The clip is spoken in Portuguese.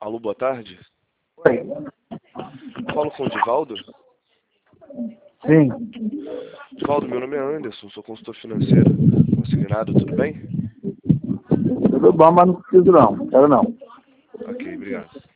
Alô, boa tarde. Oi. Falo com o Divaldo? Sim. Divaldo, meu nome é Anderson, sou consultor financeiro. Consignado, tudo bem? Tudo bom, mas não preciso não. Quero não. Ok, obrigado.